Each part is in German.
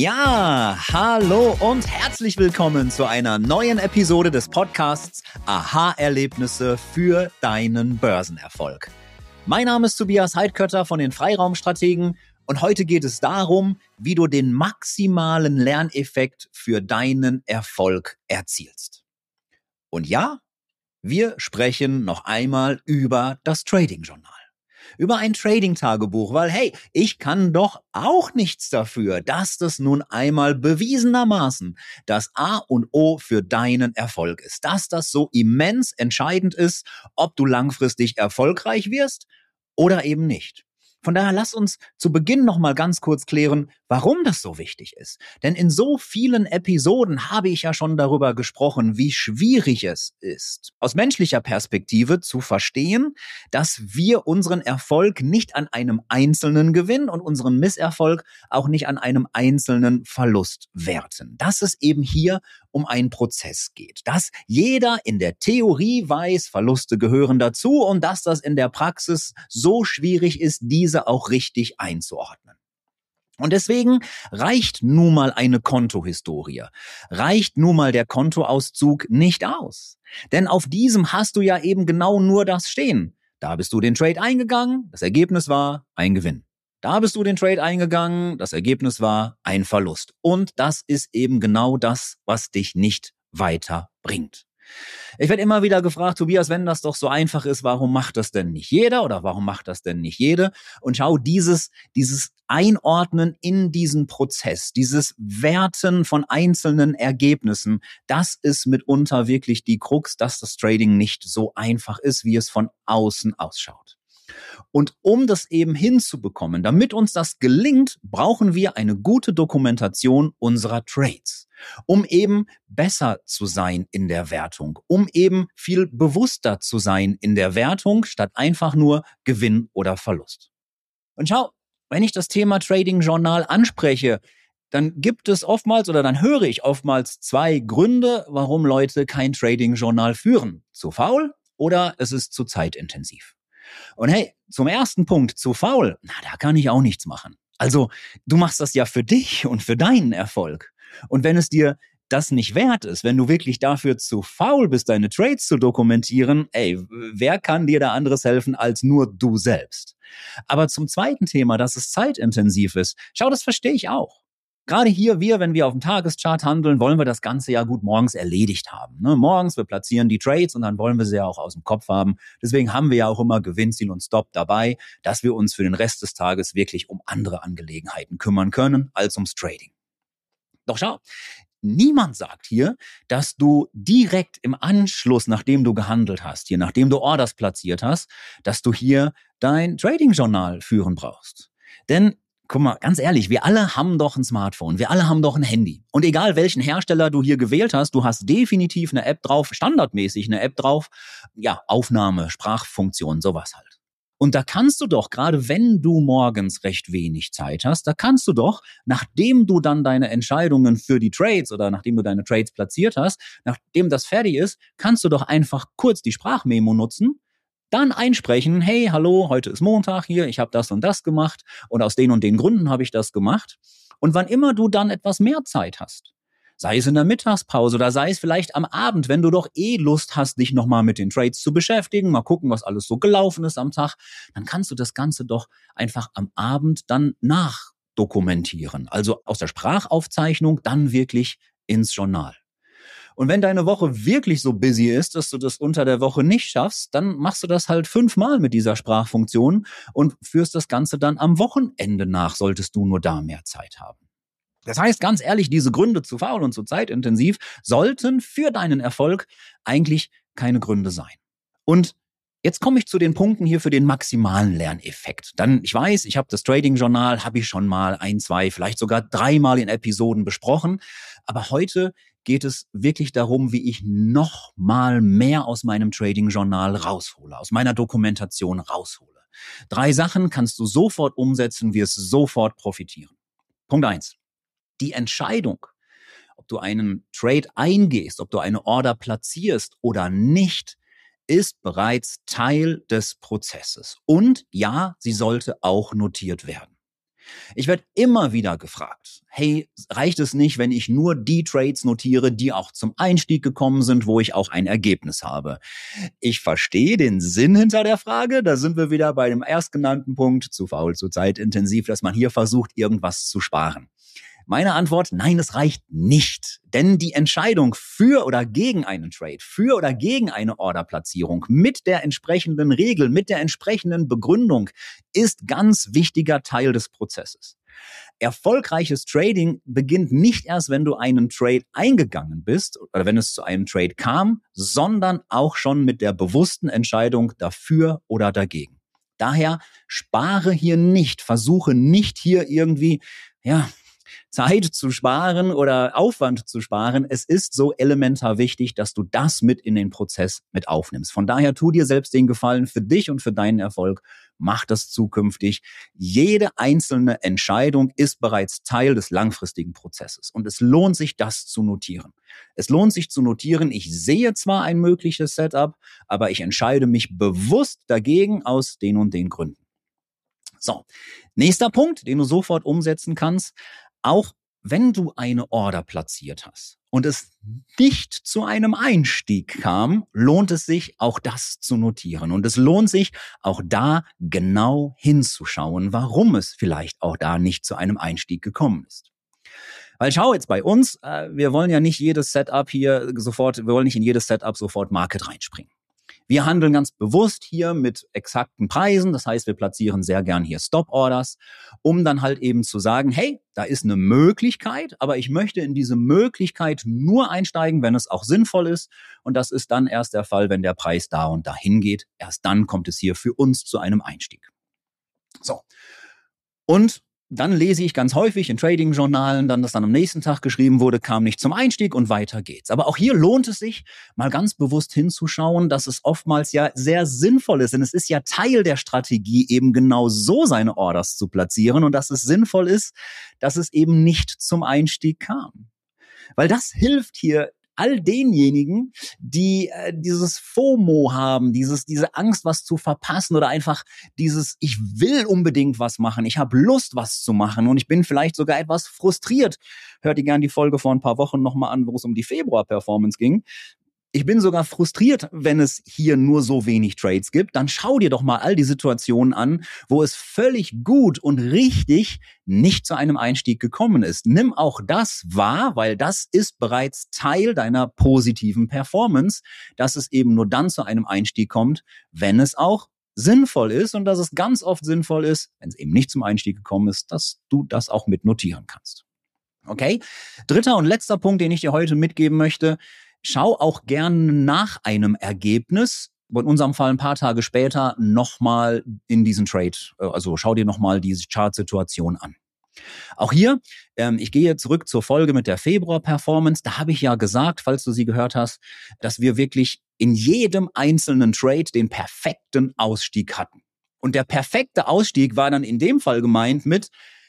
Ja, hallo und herzlich willkommen zu einer neuen Episode des Podcasts Aha-Erlebnisse für deinen Börsenerfolg. Mein Name ist Tobias Heidkötter von den Freiraumstrategen und heute geht es darum, wie du den maximalen Lerneffekt für deinen Erfolg erzielst. Und ja, wir sprechen noch einmal über das Trading-Journal. Über ein Trading-Tagebuch, weil hey, ich kann doch auch nichts dafür, dass das nun einmal bewiesenermaßen das A und O für deinen Erfolg ist. Dass das so immens entscheidend ist, ob du langfristig erfolgreich wirst oder eben nicht. Von daher lass uns zu Beginn noch mal ganz kurz klären, warum das so wichtig ist. Denn in so vielen Episoden habe ich ja schon darüber gesprochen, wie schwierig es ist, aus menschlicher Perspektive zu verstehen, dass wir unseren Erfolg nicht an einem einzelnen Gewinn und unseren Misserfolg auch nicht an einem einzelnen Verlust werten. Dass es eben hier um einen Prozess geht. Dass jeder in der Theorie weiß, Verluste gehören dazu und dass das in der Praxis so schwierig ist, diese auch richtig einzuordnen. Und deswegen reicht nun mal eine Kontohistorie, reicht nun mal der Kontoauszug nicht aus. Denn auf diesem hast du ja eben genau nur das stehen. Da bist du den Trade eingegangen, das Ergebnis war ein Gewinn. Da bist du den Trade eingegangen, das Ergebnis war ein Verlust. Und das ist eben genau das, was dich nicht weiterbringt. Ich werde immer wieder gefragt, Tobias, wenn das doch so einfach ist, warum macht das denn nicht jeder oder warum macht das denn nicht jede? Und schau, dieses Einordnen in diesen Prozess, dieses Werten von einzelnen Ergebnissen, das ist mitunter wirklich die Krux, dass das Trading nicht so einfach ist, wie es von außen ausschaut. Und um das eben hinzubekommen, damit uns das gelingt, brauchen wir eine gute Dokumentation unserer Trades, um eben besser zu sein in der Wertung, um eben viel bewusster zu sein in der Wertung, statt einfach nur Gewinn oder Verlust. Und schau, wenn ich das Thema Trading-Journal anspreche, dann gibt es oftmals oder dann höre ich oftmals zwei Gründe, warum Leute kein Trading-Journal führen. Zu faul oder es ist zu zeitintensiv. Und hey, zum ersten Punkt, zu faul, da kann ich auch nichts machen. Also, du machst das ja für dich und für deinen Erfolg. Und wenn es dir das nicht wert ist, wenn du wirklich dafür zu faul bist, deine Trades zu dokumentieren, wer kann dir da anderes helfen als nur du selbst? Aber zum zweiten Thema, dass es zeitintensiv ist, schau, das verstehe ich auch. Gerade hier, wenn wir auf dem Tageschart handeln, wollen wir das Ganze ja gut morgens erledigt haben. Ne? Morgens, wir platzieren die Trades und dann wollen wir sie ja auch aus dem Kopf haben. Deswegen haben wir ja auch immer Gewinnziel und Stop dabei, dass wir uns für den Rest des Tages wirklich um andere Angelegenheiten kümmern können, als ums Trading. Doch schau, niemand sagt hier, dass du direkt im Anschluss, nachdem du gehandelt hast, nachdem du Orders platziert hast, dass du hier dein Trading-Journal führen brauchst. Denn guck mal, ganz ehrlich, wir alle haben doch ein Smartphone, wir alle haben doch ein Handy. Und egal welchen Hersteller du hier gewählt hast, du hast definitiv eine App drauf, standardmäßig eine App drauf, Aufnahme, Sprachfunktion, sowas halt. Und da kannst du doch, gerade wenn du morgens recht wenig Zeit hast, da kannst du doch, nachdem du dann deine Entscheidungen für die Trades oder nachdem du deine Trades platziert hast, nachdem das fertig ist, kannst du doch einfach kurz die Sprachmemo nutzen, dann einsprechen, hey, hallo, heute ist Montag hier, ich habe das und das gemacht und aus den und den Gründen habe ich das gemacht. Und wann immer du dann etwas mehr Zeit hast, sei es in der Mittagspause oder sei es vielleicht am Abend, wenn du doch Lust hast, dich nochmal mit den Trades zu beschäftigen, mal gucken, was alles so gelaufen ist am Tag, dann kannst du das Ganze doch einfach am Abend dann nachdokumentieren. Also aus der Sprachaufzeichnung dann wirklich ins Journal. Und wenn deine Woche wirklich so busy ist, dass du das unter der Woche nicht schaffst, dann machst du das halt 5-mal mit dieser Sprachfunktion und führst das Ganze dann am Wochenende nach, solltest du nur da mehr Zeit haben. Das heißt, ganz ehrlich, diese Gründe zu faul und zu zeitintensiv sollten für deinen Erfolg eigentlich keine Gründe sein. Und jetzt komme ich zu den Punkten hier für den maximalen Lerneffekt. Dann, ich weiß, ich habe das Trading-Journal, habe ich schon mal 1, 2, vielleicht sogar 3-mal in Episoden besprochen. Aber heute geht es wirklich darum, wie ich noch mal mehr aus meinem Trading-Journal raushole, aus meiner Dokumentation raushole. 3 Sachen kannst du sofort umsetzen, wirst sofort profitieren. Punkt 1. Die Entscheidung, ob du einen Trade eingehst, ob du eine Order platzierst oder nicht, ist bereits Teil des Prozesses. Und ja, sie sollte auch notiert werden. Ich werde immer wieder gefragt, hey, reicht es nicht, wenn ich nur die Trades notiere, die auch zum Einstieg gekommen sind, wo ich auch ein Ergebnis habe? Ich verstehe den Sinn hinter der Frage. Da sind wir wieder bei dem erstgenannten Punkt, zu faul, zu zeitintensiv, dass man hier versucht, irgendwas zu sparen. Meine Antwort, nein, es reicht nicht. Denn die Entscheidung für oder gegen einen Trade, für oder gegen eine Orderplatzierung mit der entsprechenden Regel, mit der entsprechenden Begründung ist ganz wichtiger Teil des Prozesses. Erfolgreiches Trading beginnt nicht erst, wenn du einen Trade eingegangen bist oder wenn es zu einem Trade kam, sondern auch schon mit der bewussten Entscheidung dafür oder dagegen. Daher spare hier nicht, versuche nicht hier irgendwie, Zeit zu sparen oder Aufwand zu sparen. Es ist so elementar wichtig, dass du das mit in den Prozess mit aufnimmst. Von daher tu dir selbst den Gefallen für dich und für deinen Erfolg. Mach das zukünftig. Jede einzelne Entscheidung ist bereits Teil des langfristigen Prozesses. Und es lohnt sich, das zu notieren. Es lohnt sich zu notieren, ich sehe zwar ein mögliches Setup, aber ich entscheide mich bewusst dagegen aus den und den Gründen. So, nächster Punkt, den du sofort umsetzen kannst. Auch wenn du eine Order platziert hast und es nicht zu einem Einstieg kam, lohnt es sich, auch das zu notieren. Und es lohnt sich, auch da genau hinzuschauen, warum es vielleicht auch da nicht zu einem Einstieg gekommen ist. Weil schau jetzt bei uns, wir wollen ja nicht jedes Setup hier sofort, wir wollen nicht in jedes Setup sofort Market reinspringen. Wir handeln ganz bewusst hier mit exakten Preisen. Das heißt, wir platzieren sehr gern hier Stop-Orders, um dann halt eben zu sagen, hey, da ist eine Möglichkeit, aber ich möchte in diese Möglichkeit nur einsteigen, wenn es auch sinnvoll ist. Und das ist dann erst der Fall, wenn der Preis da und dahin geht. Erst dann kommt es hier für uns zu einem Einstieg. So. Und dann lese ich ganz häufig in Trading-Journalen, dass dann am nächsten Tag geschrieben wurde, kam nicht zum Einstieg und weiter geht's. Aber auch hier lohnt es sich, mal ganz bewusst hinzuschauen, dass es oftmals ja sehr sinnvoll ist. Denn es ist ja Teil der Strategie, eben genau so seine Orders zu platzieren und dass es sinnvoll ist, dass es eben nicht zum Einstieg kam. Weil das hilft hier all denjenigen, die dieses FOMO haben, diese Angst, was zu verpassen oder einfach dieses, ich will unbedingt was machen, ich habe Lust, was zu machen und ich bin vielleicht sogar etwas frustriert. Hört ihr gern die Folge vor ein paar Wochen nochmal an, wo es um die Februar-Performance ging. Ich bin sogar frustriert, wenn es hier nur so wenig Trades gibt. Dann schau dir doch mal all die Situationen an, wo es völlig gut und richtig nicht zu einem Einstieg gekommen ist. Nimm auch das wahr, weil das ist bereits Teil deiner positiven Performance, dass es eben nur dann zu einem Einstieg kommt, wenn es auch sinnvoll ist und dass es ganz oft sinnvoll ist, wenn es eben nicht zum Einstieg gekommen ist, dass du das auch mit notieren kannst. Okay? Dritter und letzter Punkt, den ich dir heute mitgeben möchte. Schau auch gerne nach einem Ergebnis, in unserem Fall ein paar Tage später, nochmal in diesen Trade. Also schau dir nochmal diese Chartsituation an. Auch hier, ich gehe zurück zur Folge mit der Februar-Performance. Da habe ich ja gesagt, falls du sie gehört hast, dass wir wirklich in jedem einzelnen Trade den perfekten Ausstieg hatten. Und der perfekte Ausstieg war dann in dem Fall gemeint mit: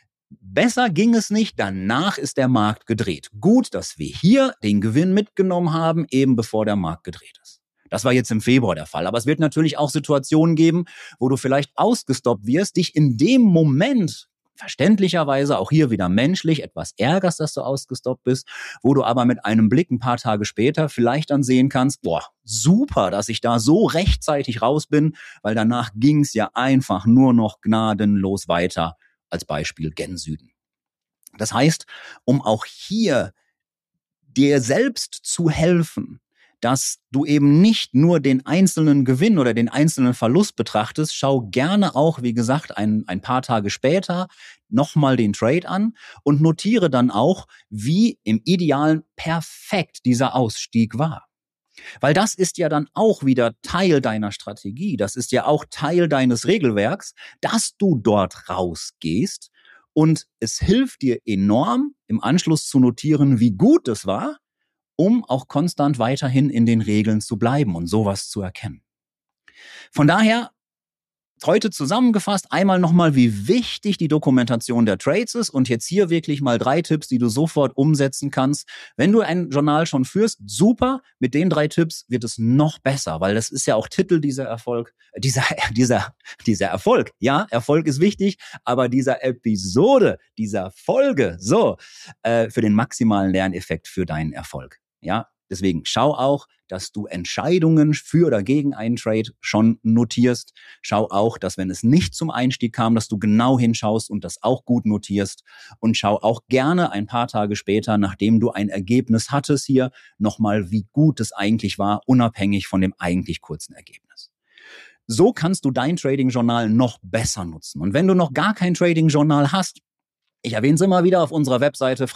Besser ging es nicht, danach ist der Markt gedreht. Gut, dass wir hier den Gewinn mitgenommen haben, eben bevor der Markt gedreht ist. Das war jetzt im Februar der Fall. Aber es wird natürlich auch Situationen geben, wo du vielleicht ausgestoppt wirst, dich in dem Moment verständlicherweise auch hier wieder menschlich etwas ärgerst, dass du ausgestoppt bist, wo du aber mit einem Blick ein paar Tage später vielleicht dann sehen kannst, boah, super, dass ich da so rechtzeitig raus bin, weil danach ging es ja einfach nur noch gnadenlos weiter. Als Beispiel gen Süden. Das heißt, um auch hier dir selbst zu helfen, dass du eben nicht nur den einzelnen Gewinn oder den einzelnen Verlust betrachtest, schau gerne auch, wie gesagt, ein paar Tage später nochmal den Trade an und notiere dann auch, wie im Idealen perfekt dieser Ausstieg war. Weil das ist ja dann auch wieder Teil deiner Strategie. Das ist ja auch Teil deines Regelwerks, dass du dort rausgehst. Und es hilft dir enorm, im Anschluss zu notieren, wie gut es war, um auch konstant weiterhin in den Regeln zu bleiben und sowas zu erkennen. Von daher Heute zusammengefasst einmal nochmal, wie wichtig die Dokumentation der Trades ist und jetzt hier wirklich mal 3 Tipps, die du sofort umsetzen kannst. Wenn du ein Journal schon führst, super, mit den 3 Tipps wird es noch besser, weil das ist ja auch Titel dieser Erfolg. Ja, Erfolg ist wichtig, aber dieser Episode, dieser Folge, für den maximalen Lerneffekt für deinen Erfolg. Ja, deswegen schau auch, dass du Entscheidungen für oder gegen einen Trade schon notierst. Schau auch, dass wenn es nicht zum Einstieg kam, dass du genau hinschaust und das auch gut notierst. Und schau auch gerne ein paar Tage später, nachdem du ein Ergebnis hattest hier, nochmal, wie gut es eigentlich war, unabhängig von dem eigentlich kurzen Ergebnis. So kannst du dein Trading-Journal noch besser nutzen. Und wenn du noch gar kein Trading-Journal hast, ich erwähne es immer wieder auf unserer Webseite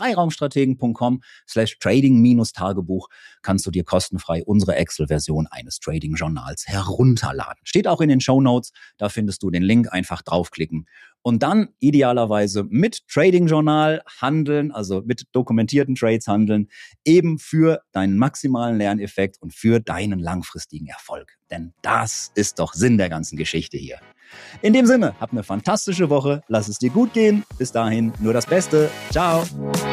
freiraumstrategen.com/trading-tagebuch kannst du dir kostenfrei unsere Excel-Version eines Trading-Journals herunterladen. Steht auch in den Shownotes, da findest du den Link, einfach draufklicken. Und dann idealerweise mit Trading-Journal handeln, also mit dokumentierten Trades handeln, eben für deinen maximalen Lerneffekt und für deinen langfristigen Erfolg. Denn das ist doch Sinn der ganzen Geschichte hier. In dem Sinne, hab eine fantastische Woche, lass es dir gut gehen. Bis dahin nur das Beste. Ciao.